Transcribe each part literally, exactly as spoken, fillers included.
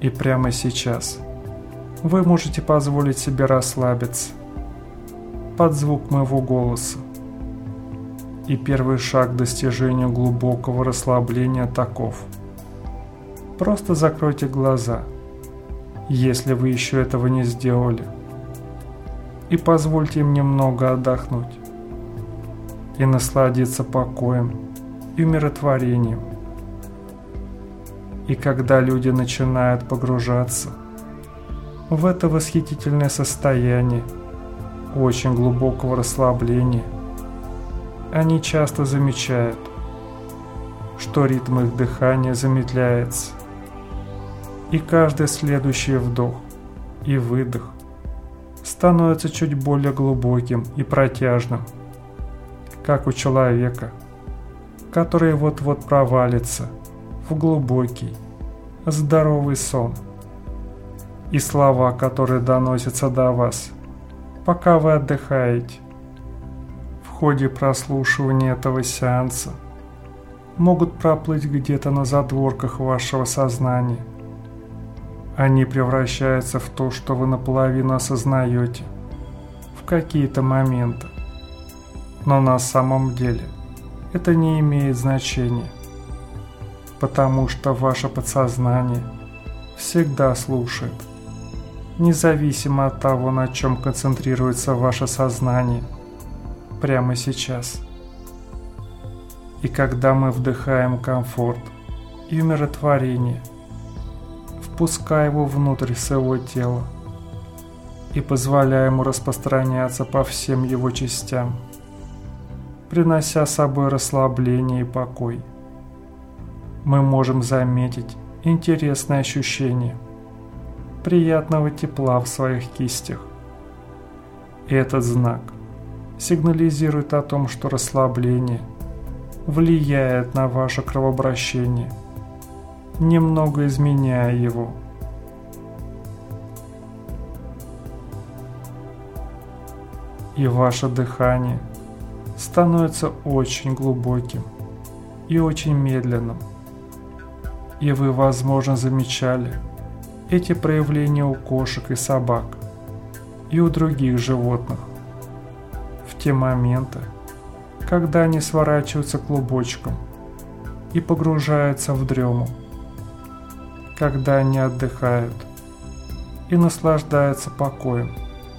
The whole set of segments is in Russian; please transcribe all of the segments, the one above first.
И прямо сейчас вы можете позволить себе расслабиться под звук моего голоса. И первый шаг к достижению глубокого расслабления таков. Просто закройте глаза, если вы еще этого не сделали, и позвольте им немного отдохнуть и насладиться покоем и умиротворением. И когда люди начинают погружаться в это восхитительное состояние очень глубокого расслабления, они часто замечают, что ритм их дыхания замедляется, и каждый следующий вдох и выдох становится чуть более глубоким и протяжным, как у человека, который вот-вот провалится в глубокий, здоровый сон. И слова, которые доносятся до вас, пока вы отдыхаете, в ходе прослушивания этого сеанса, могут проплыть где-то на задворках вашего сознания. Они превращаются в то, что вы наполовину осознаете в какие-то моменты. Но на самом деле это не имеет значения, потому что ваше подсознание всегда слушает, независимо от того, на чем концентрируется ваше сознание прямо сейчас. И когда мы вдыхаем комфорт и умиротворение, впуская его внутрь своего тела и позволяя ему распространяться по всем его частям, принося с собой расслабление и покой, мы можем заметить интересное ощущение приятного тепла в своих кистях. И этот знак сигнализирует о том, что расслабление влияет на ваше кровообращение, немного изменяя его. И ваше дыхание становится очень глубоким и очень медленным. И вы, возможно, замечали эти проявления у кошек и собак и у других животных в те моменты, когда они сворачиваются клубочком и погружаются в дрему, когда они отдыхают и наслаждаются покоем.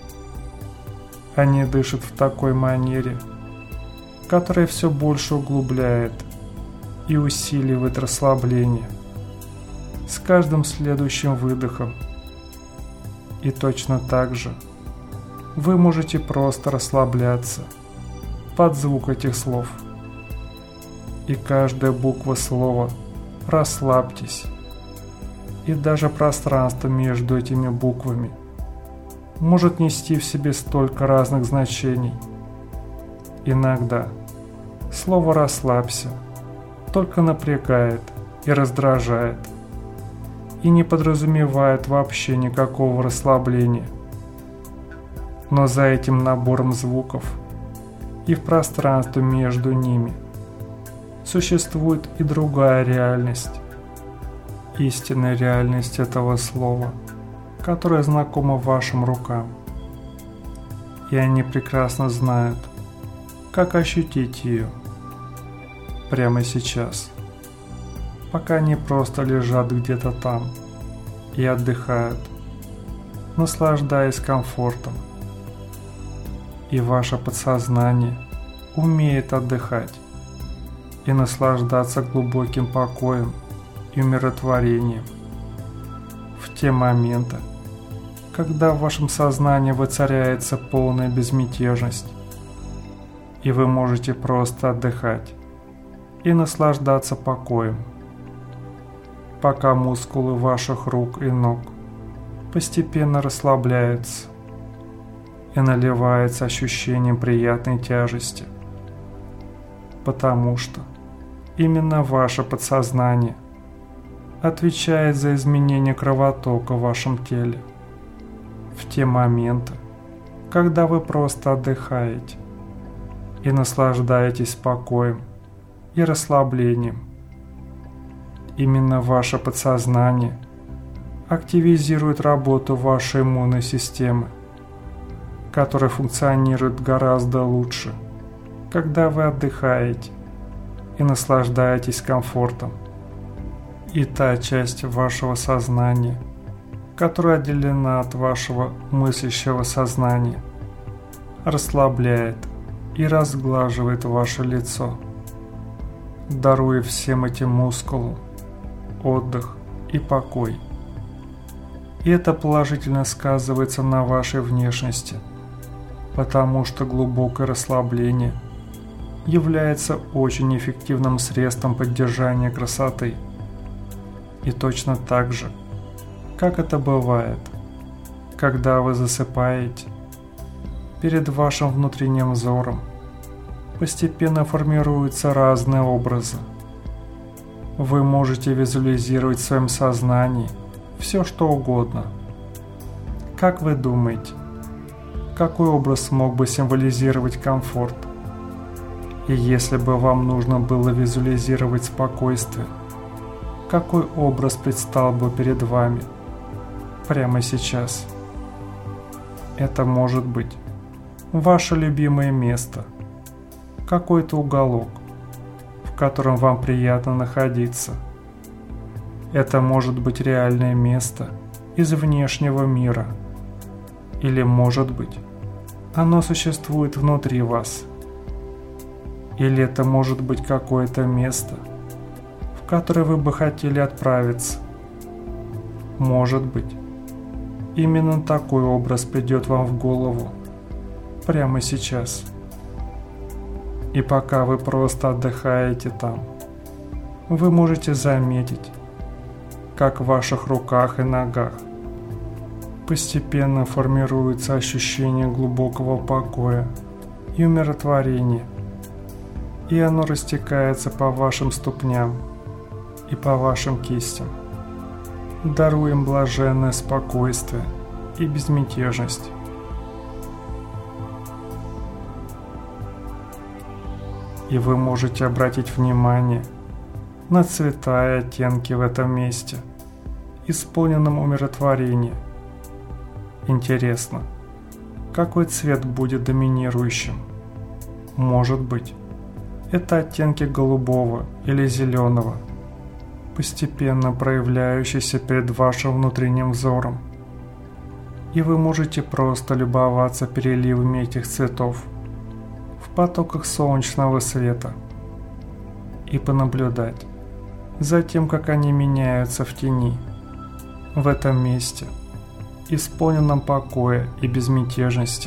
Они дышат в такой манере, которая все больше углубляет и усиливает расслабление с каждым следующим выдохом. И точно так же вы можете просто расслабляться под звук этих слов. И каждая буква слова «расслабьтесь» и даже пространство между этими буквами может нести в себе столько разных значений. Иногда слово «расслабься» только напрягает и раздражает, и не подразумевает вообще никакого расслабления. Но за этим набором звуков и в пространстве между ними существует и другая реальность, истинная реальность этого слова, которая знакома вашим рукам. И они прекрасно знают, как ощутить ее прямо сейчас, пока они просто лежат где-то там и отдыхают, наслаждаясь комфортом. И ваше подсознание умеет отдыхать и наслаждаться глубоким покоем и умиротворением в те моменты, когда в вашем сознании воцаряется полная безмятежность, и вы можете просто отдыхать и наслаждаться покоем, пока мускулы ваших рук и ног постепенно расслабляются и наливаются ощущением приятной тяжести, потому что именно ваше подсознание отвечает за изменение кровотока в вашем теле в те моменты, когда вы просто отдыхаете и наслаждаетесь покоем и расслаблением. Именно ваше подсознание активизирует работу вашей иммунной системы, которая функционирует гораздо лучше, когда вы отдыхаете и наслаждаетесь комфортом. И та часть вашего сознания, которая отделена от вашего мыслящего сознания, расслабляет и разглаживает ваше лицо, даруя всем этим мускулам отдых и покой. И это положительно сказывается на вашей внешности, потому что глубокое расслабление является очень эффективным средством поддержания красоты. И точно так же, как это бывает, когда вы засыпаете, перед вашим внутренним взором постепенно формируются разные образы. Вы можете визуализировать в своем сознании все, что угодно. Как вы думаете, какой образ мог бы символизировать комфорт? И если бы вам нужно было визуализировать спокойствие, какой образ предстал бы перед вами прямо сейчас? Это может быть ваше любимое место, какой-то уголок, в котором вам приятно находиться. Это может быть реальное место из внешнего мира, или, может быть, оно существует внутри вас. Или это может быть какое-то место, в которое вы бы хотели отправиться. Может быть, именно такой образ придет вам в голову прямо сейчас. И пока вы просто отдыхаете там, вы можете заметить, как в ваших руках и ногах постепенно формируется ощущение глубокого покоя и умиротворения, и оно растекается по вашим ступням и по вашим кистям, даруя им блаженное спокойствие и безмятежность. И вы можете обратить внимание на цвета и оттенки в этом месте, исполненном умиротворения. Интересно, какой цвет будет доминирующим? Может быть, это оттенки голубого или зеленого, постепенно проявляющиеся перед вашим внутренним взором. И вы можете просто любоваться переливами этих цветов в потоках солнечного света и понаблюдать за тем, как они меняются в тени, в этом месте, исполненном покоя и безмятежности.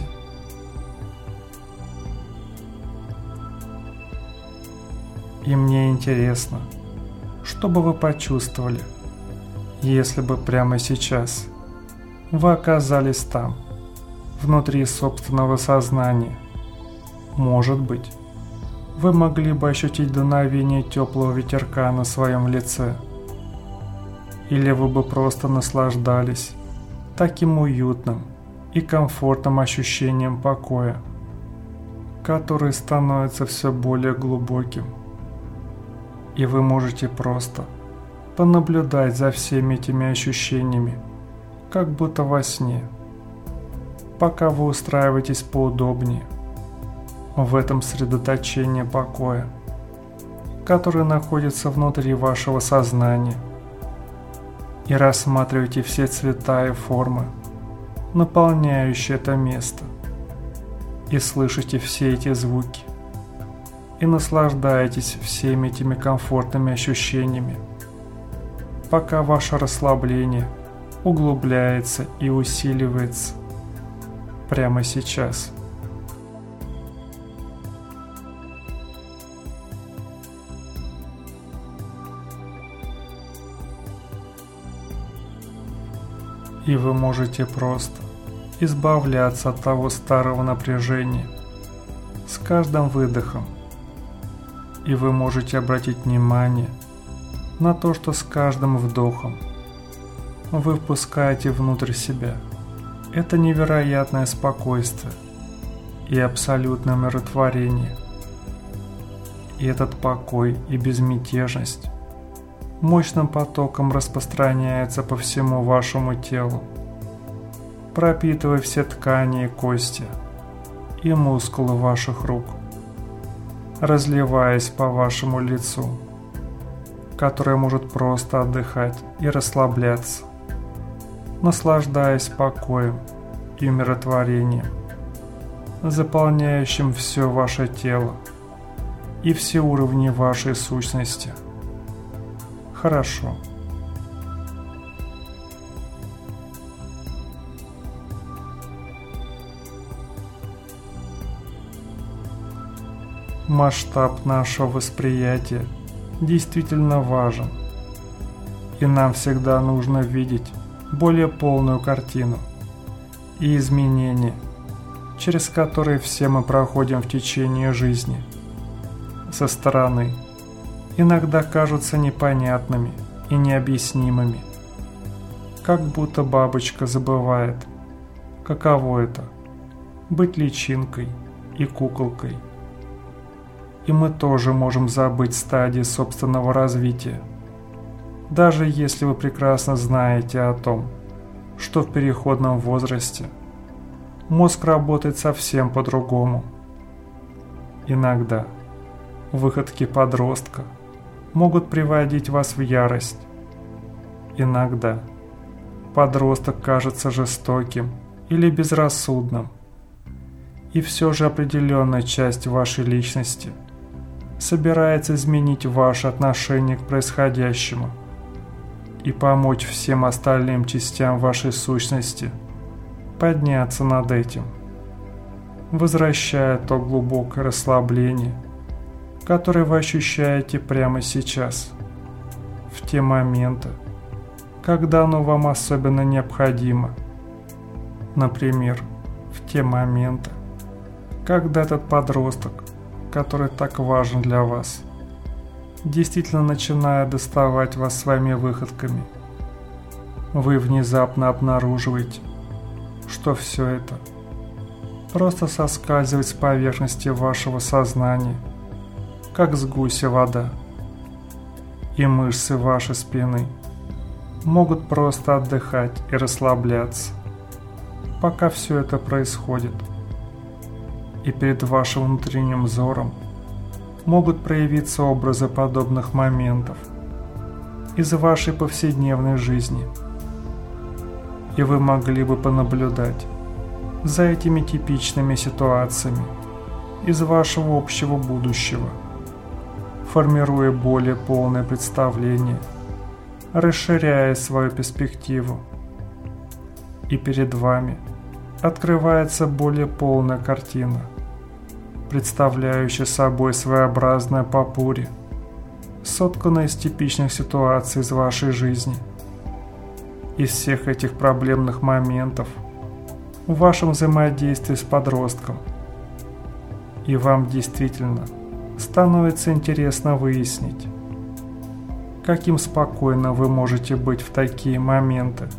И мне интересно, что бы вы почувствовали, если бы прямо сейчас вы оказались там, внутри собственного сознания. Может быть, вы могли бы ощутить дуновение теплого ветерка на своем лице. Или вы бы просто наслаждались таким уютным и комфортным ощущением покоя, который становится все более глубоким. И вы можете просто понаблюдать за всеми этими ощущениями, как будто во сне, пока вы устраиваетесь поудобнее в этом средоточении покоя, который находится внутри вашего сознания, и рассматриваете все цвета и формы, наполняющие это место, и слышите все эти звуки, и наслаждаетесь всеми этими комфортными ощущениями, пока ваше расслабление углубляется и усиливается прямо сейчас. И вы можете просто избавляться от того старого напряжения с каждым выдохом. И вы можете обратить внимание на то, что с каждым вдохом вы впускаете внутрь себя это невероятное спокойствие и абсолютное умиротворение. И этот покой и безмятежность мощным потоком распространяется по всему вашему телу, пропитывая все ткани и кости и мускулы ваших рук, разливаясь по вашему лицу, которое может просто отдыхать и расслабляться, наслаждаясь покоем и умиротворением, заполняющим все ваше тело и все уровни вашей сущности. Хорошо. Масштаб нашего восприятия действительно важен, и нам всегда нужно видеть более полную картину и изменения, через которые все мы проходим в течение жизни, со стороны, иногда кажутся непонятными и необъяснимыми, как будто бабочка забывает, каково это – быть личинкой и куколкой. И мы тоже можем забыть стадии собственного развития, даже если вы прекрасно знаете о том, что в переходном возрасте мозг работает совсем по-другому. Иногда выходки подростка могут приводить вас в ярость. Иногда подросток кажется жестоким или безрассудным, и все же определенная часть вашей личности собирается изменить ваше отношение к происходящему и помочь всем остальным частям вашей сущности подняться над этим, возвращая то глубокое расслабление, которое вы ощущаете прямо сейчас, в те моменты, когда оно вам особенно необходимо. Например, в те моменты, когда этот подросток, который так важен для вас, действительно начинает доставать вас своими выходками. Вы внезапно обнаруживаете, что все это просто соскальзывает с поверхности вашего сознания, как с гуся вода, и мышцы вашей спины могут просто отдыхать и расслабляться, пока все это происходит. И перед вашим внутренним взором могут проявиться образы подобных моментов из вашей повседневной жизни. И вы могли бы понаблюдать за этими типичными ситуациями из вашего общего будущего, формируя более полное представление, расширяя свою перспективу. И перед вами открывается более полная картина, представляющая собой своеобразное попурри, сотканное из типичных ситуаций из вашей жизни. Из всех этих проблемных моментов в вашем взаимодействии с подростком. И вам действительно становится интересно выяснить, каким спокойно вы можете быть в такие моменты.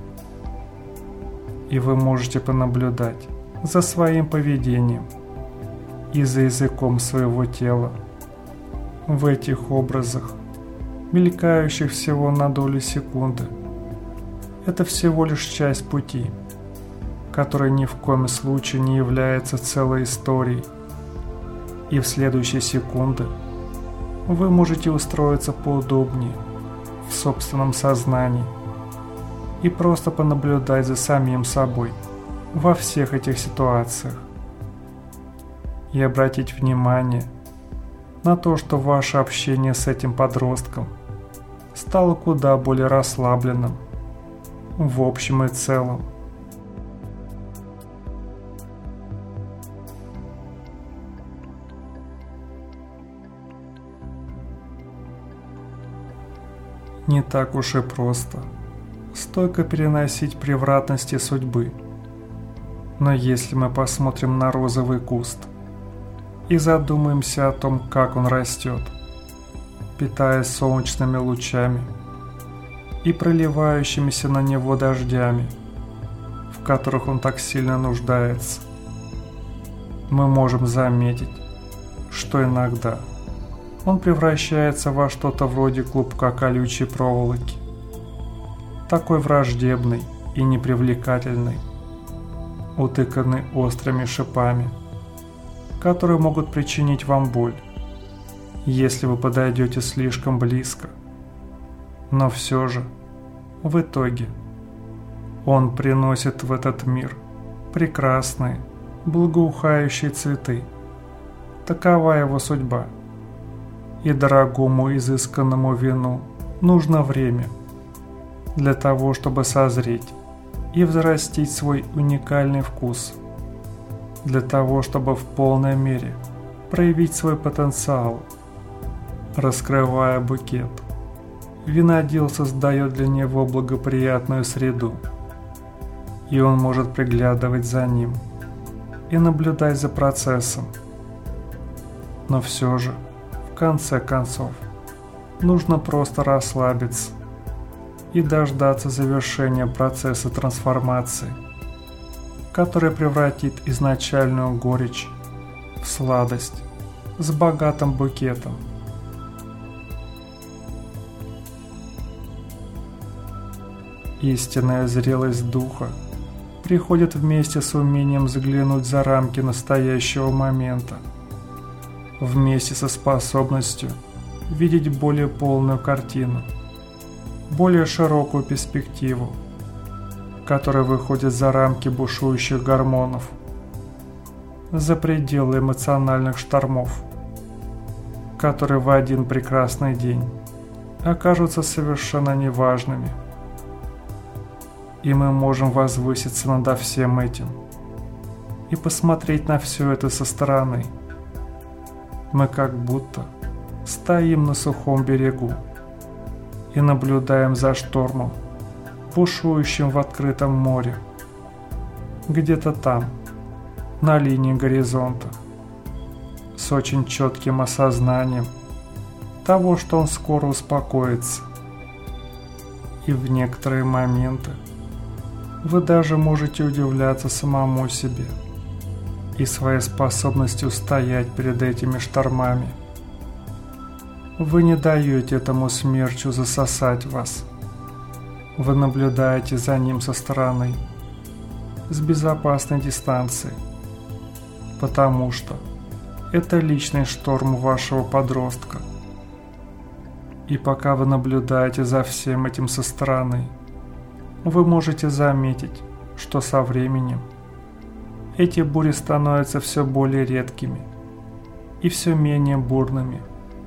И вы можете понаблюдать за своим поведением и за языком своего тела в этих образах, мелькающих всего на долю секунды. Это всего лишь часть пути, которая ни в коем случае не является целой историей. И в следующие секунды вы можете устроиться поудобнее в собственном сознании и просто понаблюдать за самим собой во всех этих ситуациях. И обратить внимание на то, что ваше общение с этим подростком стало куда более расслабленным в общем и целом. Не так уж и просто стойко переносить превратности судьбы. Но если мы посмотрим на розовый куст и задумаемся о том, как он растет, питаясь солнечными лучами и проливающимися на него дождями, в которых он так сильно нуждается, мы можем заметить, что иногда он превращается во что-то вроде клубка колючей проволоки. Такой враждебный и непривлекательный, утыканный острыми шипами, которые могут причинить вам боль, если вы подойдете слишком близко. Но все же, в итоге, он приносит в этот мир прекрасные, благоухающие цветы. Такова его судьба. И дорогому изысканному вину нужно время для того, чтобы созреть и взрастить свой уникальный вкус, для того, чтобы в полной мере проявить свой потенциал. Раскрывая букет, винодел создает для него благоприятную среду, и он может приглядывать за ним и наблюдать за процессом. Но все же, в конце концов, нужно просто расслабиться и дождаться завершения процесса трансформации, который превратит изначальную горечь в сладость с богатым букетом. Истинная зрелость духа приходит вместе с умением заглянуть за рамки настоящего момента, вместе со способностью видеть более полную картину, более широкую перспективу, которая выходит за рамки бушующих гормонов, за пределы эмоциональных штормов, которые в один прекрасный день окажутся совершенно неважными. И мы можем возвыситься над всем этим и посмотреть на все это со стороны. Мы как будто стоим на сухом берегу и наблюдаем за штормом, бушующим в открытом море. Где-то там, на линии горизонта, с очень четким осознанием того, что он скоро успокоится. И в некоторые моменты вы даже можете удивляться самому себе и своей способности устоять перед этими штормами. Вы не даете этому смерчу засосать вас. Вы наблюдаете за ним со стороны, с безопасной дистанции, потому что это личный шторм вашего подростка. И пока вы наблюдаете за всем этим со стороны, вы можете заметить, что со временем эти бури становятся все более редкими и все менее бурными.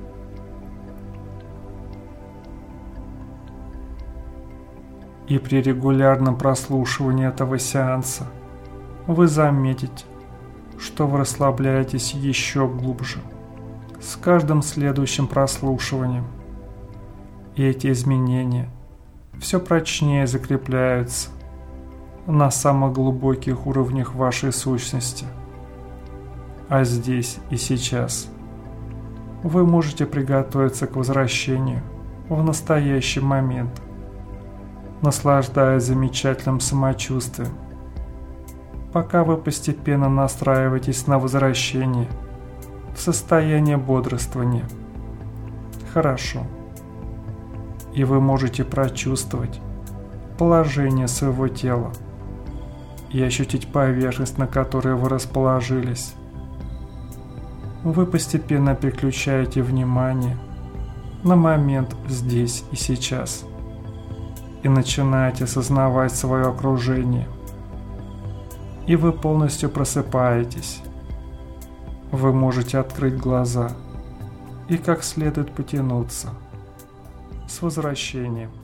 И при регулярном прослушивании этого сеанса вы заметите, что вы расслабляетесь еще глубже с каждым следующим прослушиванием. И эти изменения все прочнее закрепляются на самых глубоких уровнях вашей сущности. А здесь и сейчас вы можете приготовиться к возвращению в настоящий момент, наслаждаясь замечательным самочувствием, пока вы постепенно настраиваетесь на возвращение в состояние бодрствования. Хорошо. И вы можете прочувствовать положение своего тела и ощутить поверхность, на которой вы расположились. Вы постепенно переключаете внимание на момент здесь и сейчас и начинаете осознавать свое окружение. И вы полностью просыпаетесь. Вы можете открыть глаза и как следует потянуться. С возвращением!